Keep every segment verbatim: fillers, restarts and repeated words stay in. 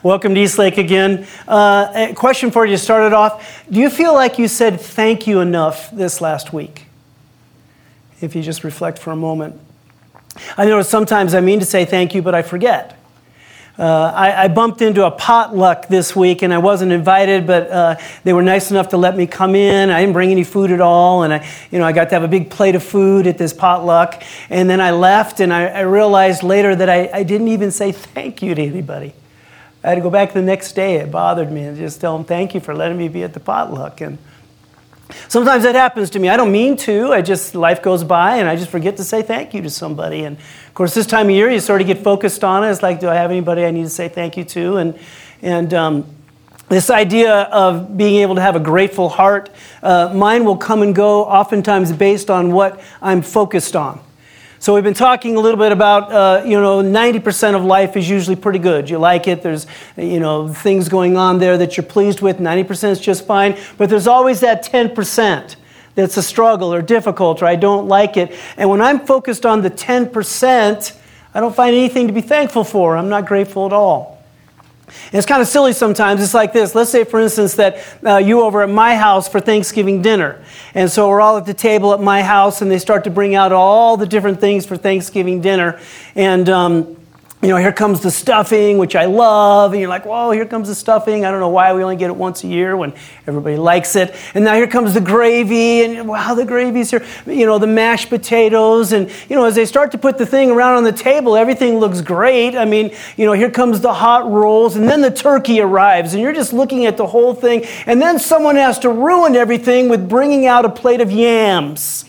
Welcome to Eastlake again. Uh, a question for you to start it off. Do you feel like you said thank you enough this last week? If you just reflect for a moment. I know sometimes I mean to say thank you, but I forget. Uh, I, I bumped into a potluck this week, and I wasn't invited, but uh, they were nice enough to let me come in. I didn't bring any food at all, and I, you know, I got to have a big plate of food at this potluck. And then I left, and I, I realized later that I, I didn't even say thank you to anybody. I had to go back the next day. It bothered me, and just tell them thank you for letting me be at the potluck. And sometimes that happens to me. I don't mean to. I just, life goes by, and I just forget to say thank you to somebody. And of course, this time of year, you sort of get focused on it. It's like, do I have anybody I need to say thank you to? And and um, this idea of being able to have a grateful heart, uh, mine will come and go oftentimes based on what I'm focused on. So we've been talking a little bit about, uh, you know, ninety percent of life is usually pretty good. You like it. There's, you know, things going on there that you're pleased with. ninety percent is just fine. But there's always that ten percent that's a struggle or difficult, or I don't like it. And when I'm focused on the ten percent, I don't find anything to be thankful for. I'm not grateful at all. And it's kind of silly sometimes. It's like this. Let's say, for instance, that uh, you over at my house for Thanksgiving dinner. And so we're all at the table at my house, and they start to bring out all the different things for Thanksgiving dinner. And, um, you know, here comes the stuffing, which I love. And you're like, whoa, here comes the stuffing. I don't know why we only get it once a year when everybody likes it. And now here comes the gravy. And wow, the gravy's here. You know, the mashed potatoes. And, you know, as they start to put the thing around on the table, everything looks great. I mean, you know, here comes the hot rolls. And then the turkey arrives. And you're just looking at the whole thing. And then someone has to ruin everything with bringing out a plate of yams,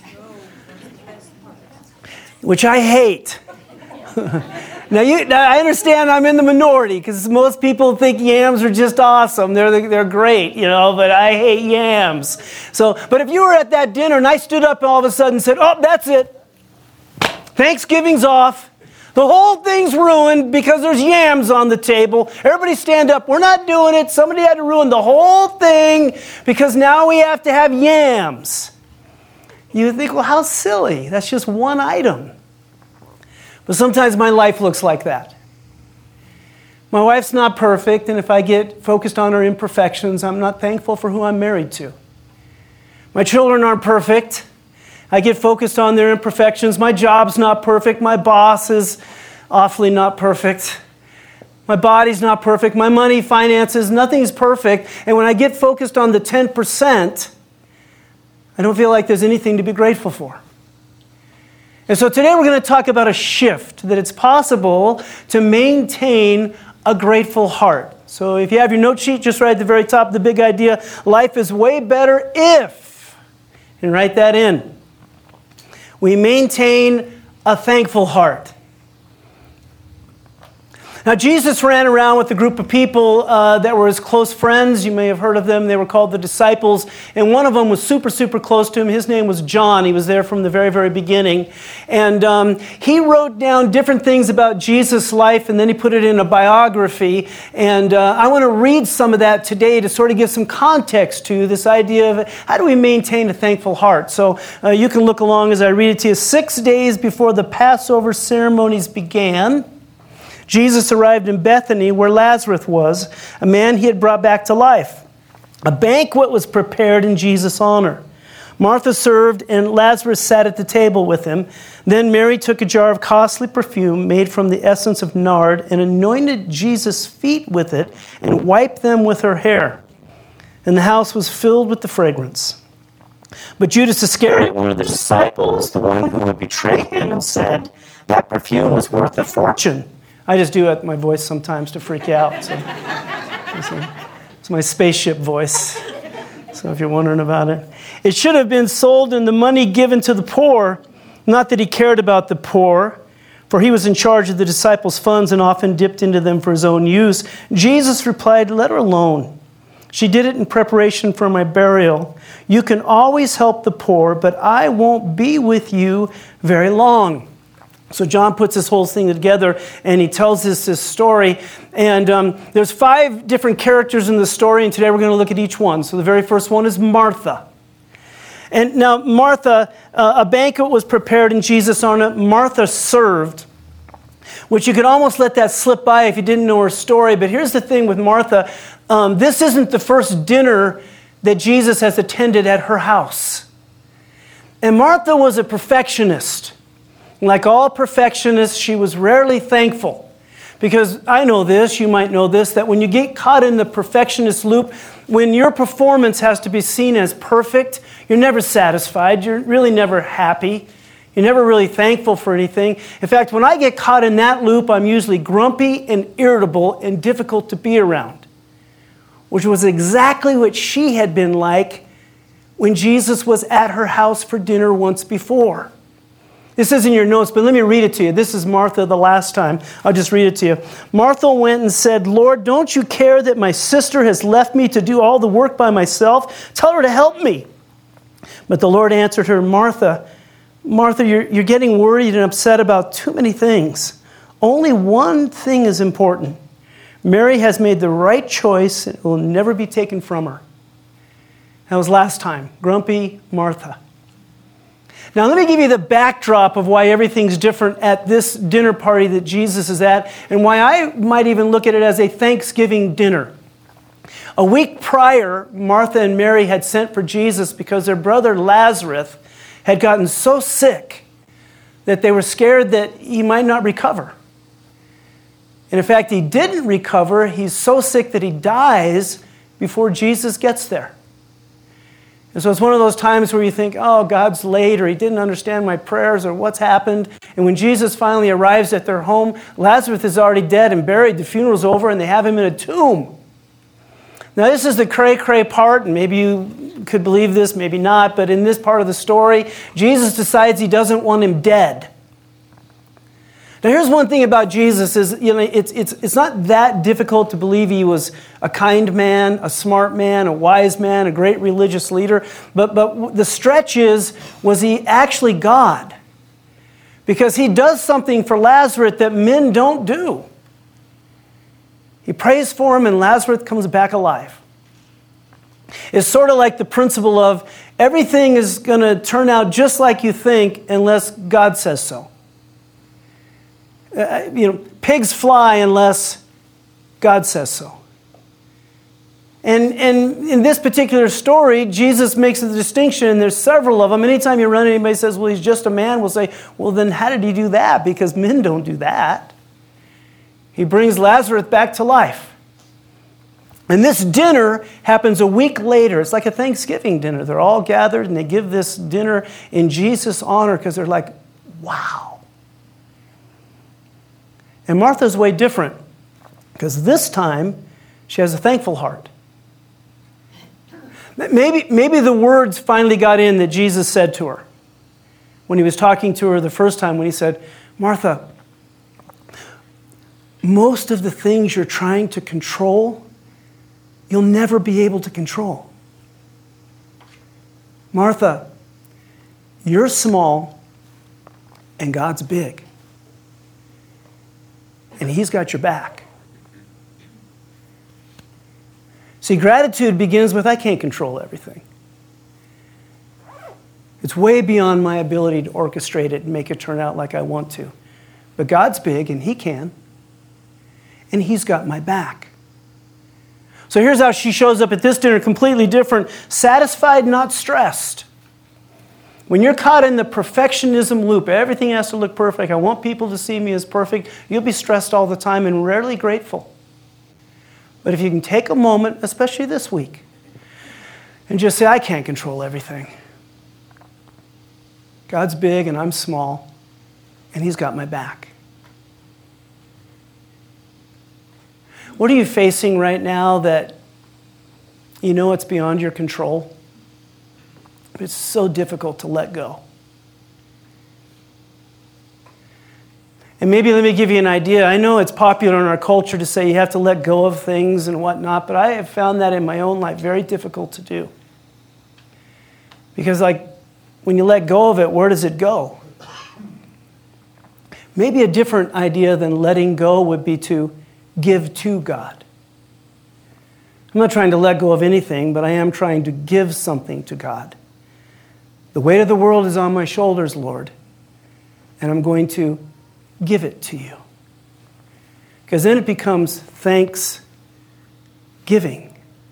which I hate. Now, you, now, I understand I'm in the minority because most people think yams are just awesome. They're they're great, you know, but I hate yams. So, but if you were at that dinner and I stood up and all of a sudden said, oh, that's it. Thanksgiving's off. The whole thing's ruined because there's yams on the table. Everybody stand up. We're not doing it. Somebody had to ruin the whole thing because now we have to have yams. You think, well, how silly. That's just one item. But sometimes my life looks like that. My wife's not perfect, and if I get focused on her imperfections, I'm not thankful for who I'm married to. My children aren't perfect. I get focused on their imperfections. My job's not perfect. My boss is awfully not perfect. My body's not perfect. My money, finances, nothing's perfect. And when I get focused on the ten percent, I don't feel like there's anything to be grateful for. And so today we're going to talk about a shift, that it's possible to maintain a grateful heart. So if you have your note sheet, just right at the very top, the big idea, life is way better if, and write that in, we maintain a thankful heart. Now, Jesus ran around with a group of people uh, that were his close friends. You may have heard of them. They were called the disciples. And one of them was super, super close to him. His name was John. He was there from the very, very beginning. And um, he wrote down different things about Jesus' life, and then he put it in a biography. And uh, I want to read some of that today to sort of give some context to this idea of how do we maintain a thankful heart. So uh, you can look along as I read it to you. Six days before the Passover ceremonies began, Jesus arrived in Bethany where Lazarus was, a man he had brought back to life. A banquet was prepared in Jesus' honor. Martha served, and Lazarus sat at the table with him. Then Mary took a jar of costly perfume made from the essence of nard and anointed Jesus' feet with it and wiped them with her hair. And the house was filled with the fragrance. But Judas Iscariot, one of the disciples, the one who would betray him, said, that perfume was worth a fortune. I just do it my voice sometimes to freak out. So. It's my spaceship voice. So if you're wondering about it. It should have been sold and the money given to the poor. Not that he cared about the poor, for he was in charge of the disciples' funds and often dipped into them for his own use. Jesus replied, let her alone. She did it in preparation for my burial. You can always help the poor, but I won't be with you very long. So John puts this whole thing together, and he tells us this story. And um, there's five different characters in the story, and today we're going to look at each one. So the very first one is Martha. And now Martha, uh, a banquet was prepared in Jesus' honor. Martha served. which you could almost let that slip by if you didn't know her story. But here's the thing with Martha. Um, this isn't the first dinner that Jesus has attended at her house. And Martha was a perfectionist. Like all perfectionists, she was rarely thankful. Because I know this, you might know this, that when you get caught in the perfectionist loop, when your performance has to be seen as perfect, you're never satisfied, you're really never happy, you're never really thankful for anything. In fact, when I get caught in that loop, I'm usually grumpy and irritable and difficult to be around, which was exactly what she had been like when Jesus was at her house for dinner once before. This is in your notes, but let me read it to you. This is Martha the last time. I'll just read it to you. Martha went and said, "Lord, don't you care that my sister has left me to do all the work by myself? Tell her to help me." But the Lord answered her, "Martha, Martha, you're, you're getting worried and upset about too many things. Only one thing is important. Mary has made the right choice and it will never be taken from her." That was last time. Grumpy Martha. Now, let me give you the backdrop of why everything's different at this dinner party that Jesus is at, and why I might even look at it as a Thanksgiving dinner. A week prior, Martha and Mary had sent for Jesus because their brother Lazarus had gotten so sick that they were scared that he might not recover. And in fact, he didn't recover. He's so sick that he dies before Jesus gets there. And so it's one of those times where you think, oh, God's late, or he didn't understand my prayers, or what's happened. And when Jesus finally arrives at their home, Lazarus is already dead and buried. The funeral's over, and they have him in a tomb. Now, this is the cray-cray part, and maybe you could believe this, maybe not, but in this part of the story, Jesus decides he doesn't want him dead. Now, here's one thing about Jesus is, you know, it's, it's, it's not that difficult to believe he was a kind man, a smart man, a wise man, a great religious leader. But, but the stretch is, was he actually God? Because he does something for Lazarus that men don't do. He prays for him and Lazarus comes back alive. It's sort of like the principle of everything is going to turn out just like you think unless God says so. Uh, you know, pigs fly unless God says so. And, and in this particular story, Jesus makes a distinction, and there's several of them. Anytime you run into anybody who says, well, he's just a man, we'll say, well, then how did he do that? Because men don't do that. He brings Lazarus back to life. And this dinner happens a week later. It's like a Thanksgiving dinner. They're all gathered, and they give this dinner in Jesus' honor because they're like, wow. And Martha's way different, because this time she has a thankful heart. Maybe, maybe the words finally got in that Jesus said to her when he was talking to her the first time, when he said, Martha, most of the things you're trying to control, you'll never be able to control. Martha, you're small and God's big. And he's got your back. See, gratitude begins with, I can't control everything. It's way beyond my ability to orchestrate it and make it turn out like I want to. But God's big, and he can. And he's got my back. So here's how she shows up at this dinner, completely different. Satisfied, not stressed. When you're caught in the perfectionism loop, everything has to look perfect. I want people to see me as perfect. You'll be stressed all the time and rarely grateful. But if you can take a moment, especially this week, and just say, I can't control everything. God's big and I'm small, and he's got my back. What are you facing right now that you know it's beyond your control? It's so difficult to let go. And maybe let me give you an idea. I know it's popular in our culture to say you have to let go of things and whatnot, but I have found that in my own life very difficult to do. Because like when you let go of it, where does it go? Maybe a different idea than letting go would be to give to God. I'm not trying to let go of anything, but I am trying to give something to God. The weight of the world is on my shoulders, Lord, and I'm going to give it to you. Because then it becomes thanksgiving.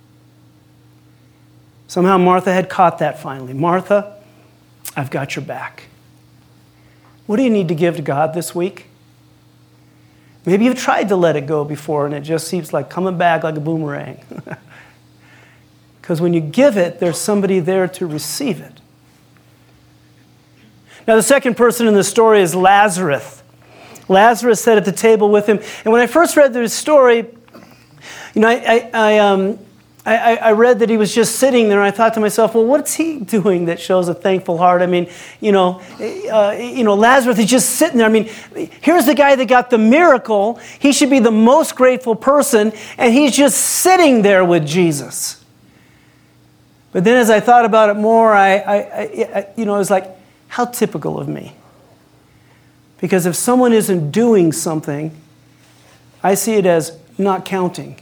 Somehow Martha had caught that finally. Martha, I've got your back. What do you need to give to God this week? Maybe you've tried to let it go before and it just seems like coming back like a boomerang. Because when you give it, there's somebody there to receive it. Now, the second person in the story is Lazarus. Lazarus sat at the table with him. And when I first read this story, you know, I, I, I, um, I, I read that he was just sitting there, and I thought to myself, well, what's he doing that shows a thankful heart? I mean, you know, uh, you know, Lazarus is just sitting there. I mean, here's the guy that got the miracle. He should be the most grateful person, and he's just sitting there with Jesus. But then as I thought about it more, I, I, I you know, it was like, how typical of me. Because if someone isn't doing something, I see it as not counting.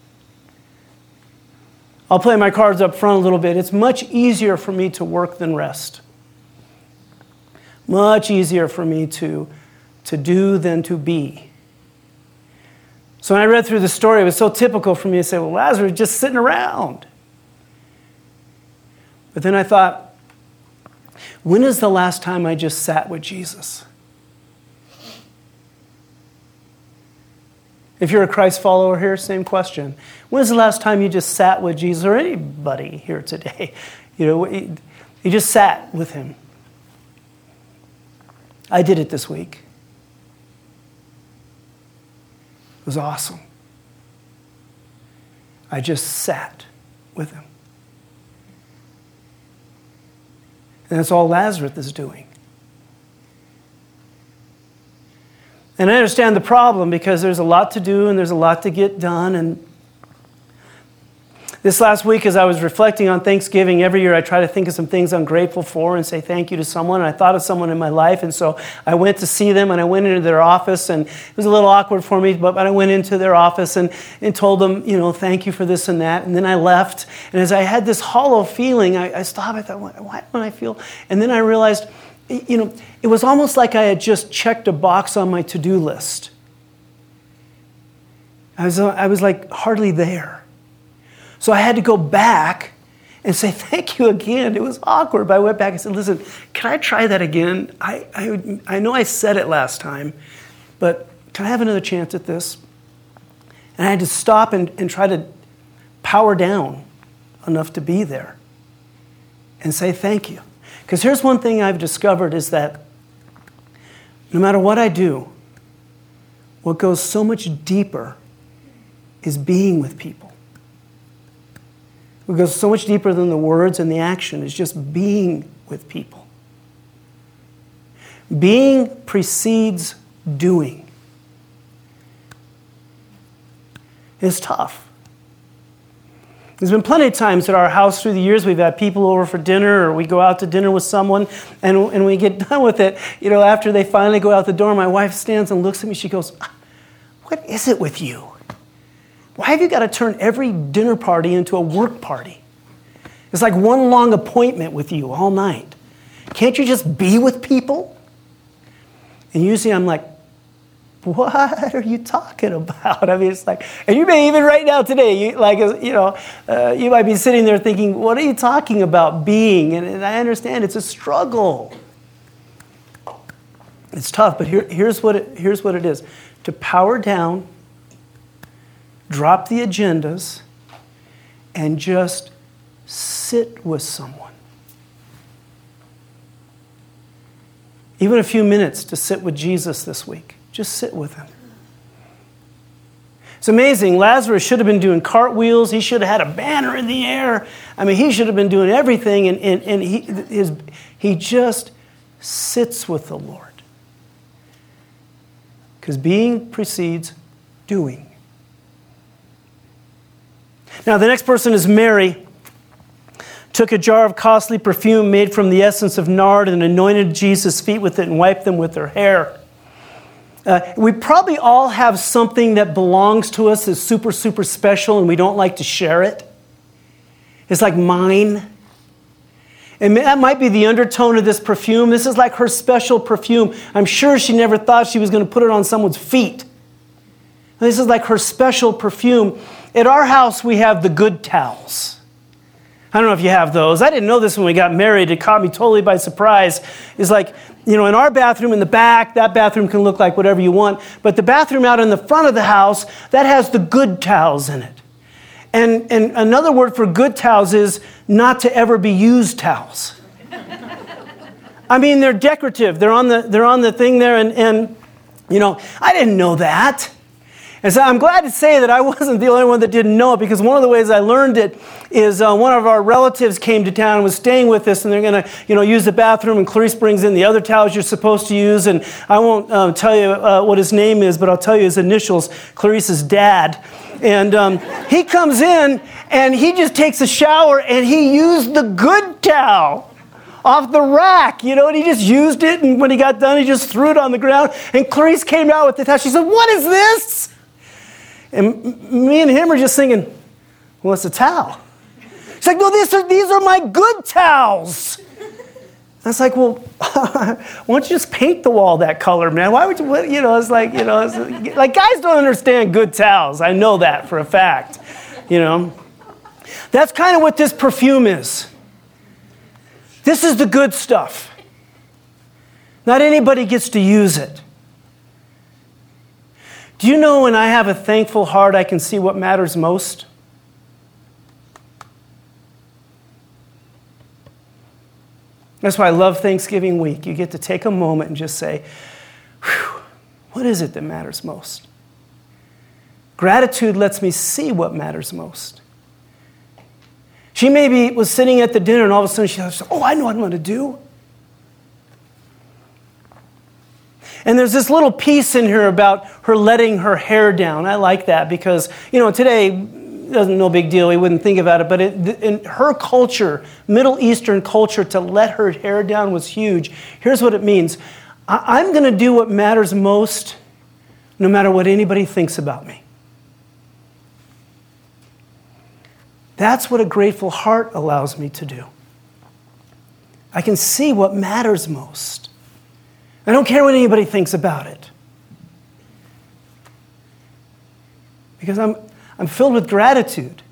I'll play my cards up front a little bit. It's much easier for me to work than rest. Much easier for me to, to do than to be. So when I read through the story, it was so typical for me to say, well, Lazarus is just sitting around. But then I thought, when is the last time I just sat with Jesus? If you're a Christ follower here, same question. When's the last time you just sat with Jesus, or anybody here today? You know, you just sat with him. I did it this week. It was awesome. I just sat with him. And that's all Lazarus is doing. And I understand the problem because there's a lot to do and there's a lot to get done. And this last week, as I was reflecting on Thanksgiving, every year I try to think of some things I'm grateful for and say thank you to someone. And I thought of someone in my life, and so I went to see them, and I went into their office, and it was a little awkward for me, but I went into their office and, and told them, you know, thank you for this and that. And then I left, and as I had this hollow feeling, I, I stopped. I thought, why don't I feel? And then I realized, you know, it was almost like I had just checked a box on my to-do list. I was, I was like hardly there. So I had to go back and say, thank you again. It was awkward, but I went back and said, listen, can I try that again? I, I, I know I said it last time, but can I have another chance at this? And I had to stop and, and try to power down enough to be there and say thank you. Because here's one thing I've discovered is that no matter what I do, what goes so much deeper is being with people. What goes so much deeper than the words and the action is just being with people. Being precedes doing. It's tough. There's been plenty of times at our house through the years we've had people over for dinner, or we go out to dinner with someone, and, and we get done with it. You know, after they finally go out the door, my wife stands and looks at me. She goes, what is it with you? Why have you got to turn every dinner party into a work party? It's like one long appointment with you all night. Can't you just be with people? And usually I'm like, what are you talking about? I mean, it's like, and you may even right now today, you, like, you know, uh, you might be sitting there thinking, what are you talking about being? And, and I understand it's a struggle. It's tough, but here, here's what it, here's what it is. To power down, drop the agendas, and just sit with someone. Even a few minutes to sit with Jesus this week. Just sit with him. It's amazing. Lazarus should have been doing cartwheels. He should have had a banner in the air. I mean, he should have been doing everything, and, and, and he, his, he just sits with the Lord. Because being precedes doing. Now, the next person is Mary. Took a jar of costly perfume made from the essence of nard and anointed Jesus' feet with it and wiped them with her hair. Uh, we probably all have something that belongs to us that's super, super special, and we don't like to share it. It's like mine. And that might be the undertone of this perfume. This is like her special perfume. I'm sure she never thought she was going to put it on someone's feet. This is like her special perfume. At our house, we have the good towels. I don't know if you have those. I didn't know this when we got married. It caught me totally by surprise. It's like, you know, in our bathroom in the back, that bathroom can look like whatever you want. But the bathroom out in the front of the house, that has the good towels in it. And, and another word for good towels is not to ever be used towels. I mean, they're decorative. They're on the, they're on the thing there. And, and, you know, I didn't know that. And so I'm glad to say that I wasn't the only one that didn't know it, because one of the ways I learned it is uh, one of our relatives came to town and was staying with us, and they're going to, you know, use the bathroom, and Clarice brings in the other towels you're supposed to use, and I won't uh, tell you uh, what his name is, but I'll tell you his initials, Clarice's dad. And um, he comes in, and he just takes a shower, and he used the good towel off the rack, you know, and he just used it, and when he got done, he just threw it on the ground, and Clarice came out with the towel. She said, "What is this?" And me and him are just thinking, well, it's a towel. She's like, no, these are, these are my good towels. I was like, well, why don't you just paint the wall that color, man? Why would you, what, you know, it's like, you know, it's like guys don't understand good towels. I know that for a fact, you know. That's kind of what this perfume is. This is the good stuff. Not anybody gets to use it. Do you know when I have a thankful heart, I can see what matters most? That's why I love Thanksgiving week. You get to take a moment and just say, whew, what is it that matters most? Gratitude lets me see what matters most. She maybe was sitting at the dinner and all of a sudden she said, oh, I know what I'm going to do. And there's this little piece in here about her letting her hair down. I like that because, you know, today, it doesn't no big deal. We wouldn't think about it. But it, in her culture, Middle Eastern culture, to let her hair down was huge. Here's what it means. I, I'm going to do what matters most no matter what anybody thinks about me. That's what a grateful heart allows me to do. I can see what matters most. I don't care what anybody thinks about it. Because I'm, I'm filled with gratitude.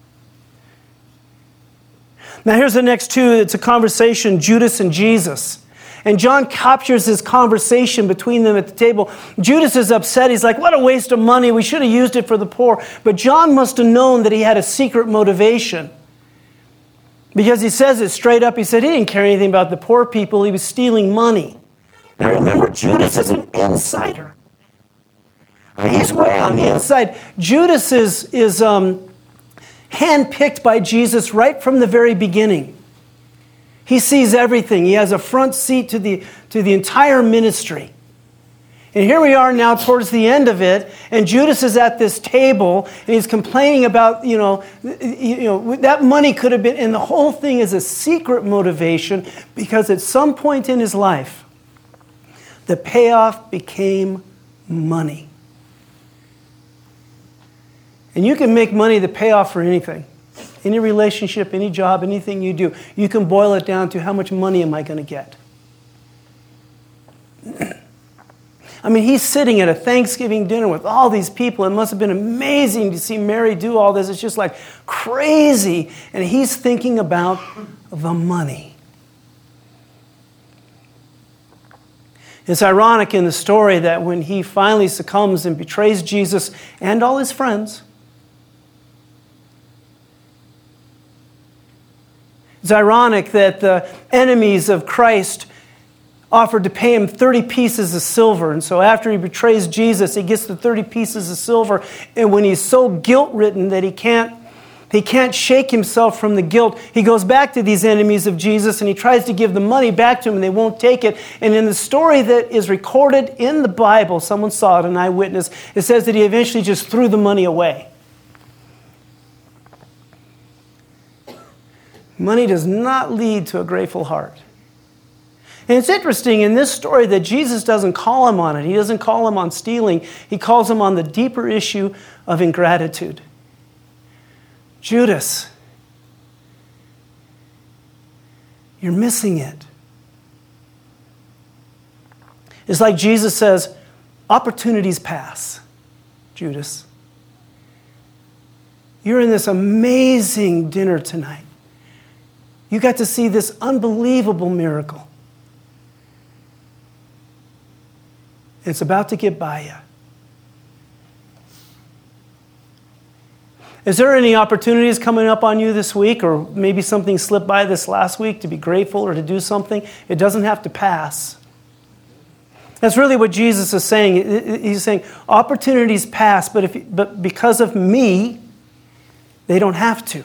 Now here's the next two. It's a conversation, Judas and Jesus. And John captures this conversation between them at the table. Judas is upset. He's like, what a waste of money. We should have used it for the poor. But John must have known that he had a secret motivation. Because he says it straight up. He said he didn't care anything about the poor people. He was stealing money. Now remember, Judas is an insider. He's way on the inside. Judas is, is um, handpicked by Jesus right from the very beginning. He sees everything. He has a front seat to the, to the entire ministry. And here we are now towards the end of it, and Judas is at this table, and he's complaining about, you know, you know, that money could have been, and the whole thing is a secret motivation, because at some point in his life, the payoff became money. And you can make money the payoff for anything. Any relationship, any job, anything you do. You can boil it down to how much money am I going to get? I mean, he's sitting at a Thanksgiving dinner with all these people. It must have been amazing to see Mary do all this. It's just like crazy. And he's thinking about the money. It's ironic in the story that when he finally succumbs and betrays Jesus and all his friends, it's ironic that the enemies of Christ offered to pay him thirty pieces of silver. And so after he betrays Jesus, he gets the thirty pieces of silver. And when he's so guilt-ridden that he can't, he can't shake himself from the guilt, he goes back to these enemies of Jesus and he tries to give the money back to them and they won't take it. And in the story that is recorded in the Bible, someone saw it, an eyewitness, it says that he eventually just threw the money away. Money does not lead to a grateful heart. And it's interesting in this story that Jesus doesn't call him on it. He doesn't call him on stealing. He calls him on the deeper issue of ingratitude. Judas, you're missing it. It's like Jesus says, opportunities pass. Judas. You're in this amazing dinner tonight. You got to see this unbelievable miracle. It's about to get by you. Is there any opportunities coming up on you this week, or maybe something slipped by this last week to be grateful or to do something? It doesn't have to pass. That's really what Jesus is saying. He's saying opportunities pass, but if but because of me, they don't have to.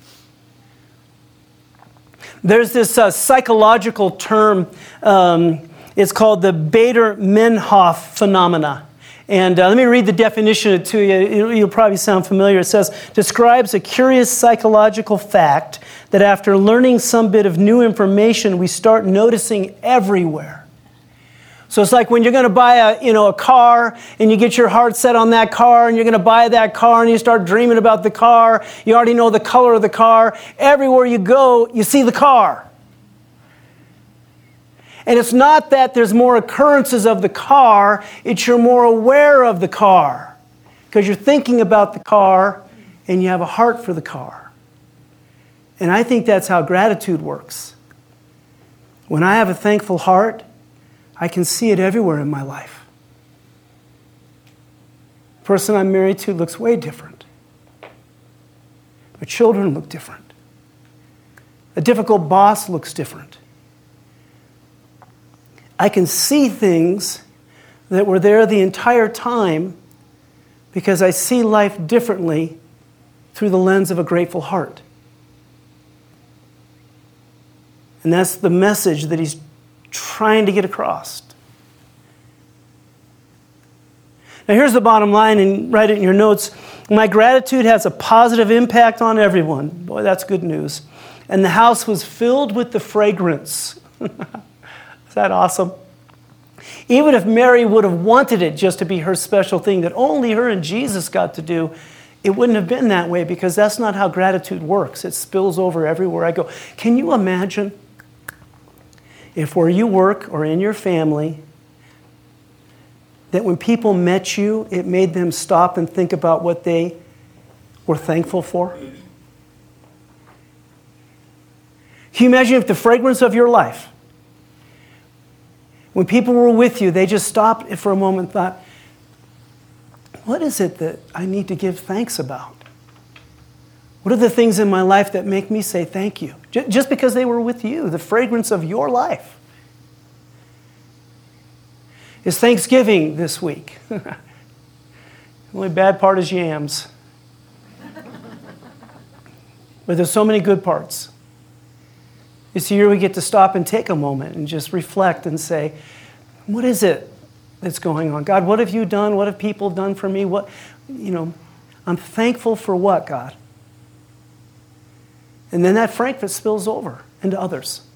There's this uh, psychological term. Um, it's called the Baader-Meinhof phenomena. And uh, let me read the definition to you. It'll, it'll probably sound familiar. It says, describes a curious psychological fact that after learning some bit of new information, we start noticing everywhere. So it's like when you're going to buy a, you know, a car, and you get your heart set on that car, and you're going to buy that car, and you start dreaming about the car. You already know the color of the car. Everywhere you go, you see the car. And it's not that there's more occurrences of the car, it's you're more aware of the car. Because you're thinking about the car, and you have a heart for the car. And I think that's how gratitude works. When I have a thankful heart, I can see it everywhere in my life. The person I'm married to looks way different. My children look different. A difficult boss looks different. I can see things that were there the entire time because I see life differently through the lens of a grateful heart. And that's the message that he's trying to get across. Now here's the bottom line, and write it in your notes. My gratitude has a positive impact on everyone. Boy, that's good news. And the house was filled with the fragrance. Is that awesome? Even if Mary would have wanted it just to be her special thing that only her and Jesus got to do, it wouldn't have been that way, because that's not how gratitude works. It spills over everywhere I go. Can you imagine if where you work or in your family, that when people met you, it made them stop and think about what they were thankful for? Can you imagine if the fragrance of your life, when people were with you, they just stopped for a moment and thought, what is it that I need to give thanks about? What are the things in my life that make me say thank you? Just because they were with you, the fragrance of your life. Is Thanksgiving this week? The only bad part is yams. But there's so many good parts. You see, here we get to stop and take a moment and just reflect and say, what is it that's going on? God, what have you done? What have people done for me? What, you know, I'm thankful for what, God? And then that frankness spills over into others.